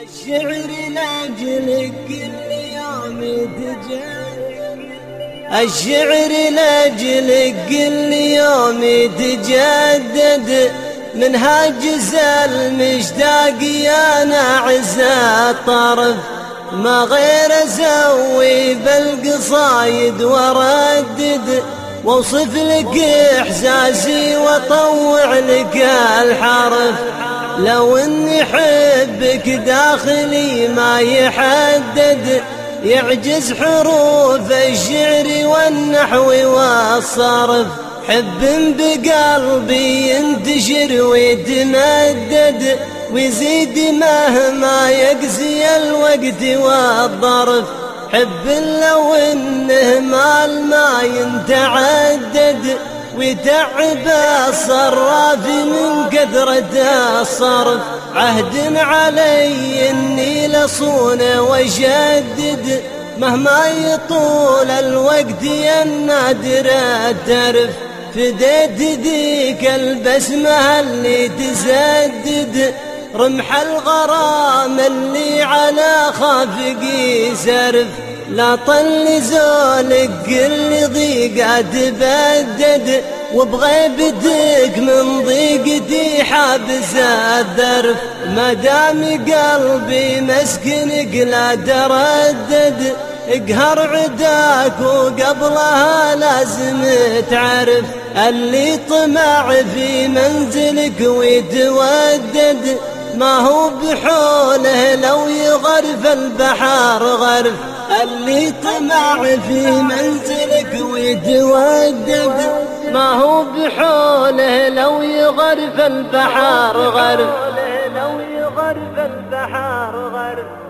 الشعر لاجلك كل يوم يتجدد، الشعر لاجلك كل يوم يتجدد، منها جزل مشتاق يا ناعز الطرف، ما غير اسوي بالقصايد واردد، واوصف لك احساسي واطوع لك الحرف، لو اني حبك داخلي ما يحدد، يعجز حروف الشعر والنحو والصرف، حب بقلبي ينتشر ويتمدد، ويزيد مهما يقسي الوقت والظرف، حب لو انه مال ما ينتعدد، ويتعب الصراف من كثرة الصرف، عهد علي اني لصون وشدد، مهما يطول الوقت يا النادر الترف، فديت ذيك البسمة اللي تسدد، رمح الغرام اللي على خافقي سرف، لا طل زولك كل ضيقة تبدد، وبغيبتك من ضيقتي حابس الذرف، ما دام قلبي مسكنك لا تردد، اقهر عداك وقبلها لازم تعرف، اللي طمع في منزلك ويتودد، ما هو بحوله لو يغرف البحر غرف، اللي طمع في منزلك ويتودد، ما هو بحوله لو يغرف البحر غرف، لو يغرف البحر غرف.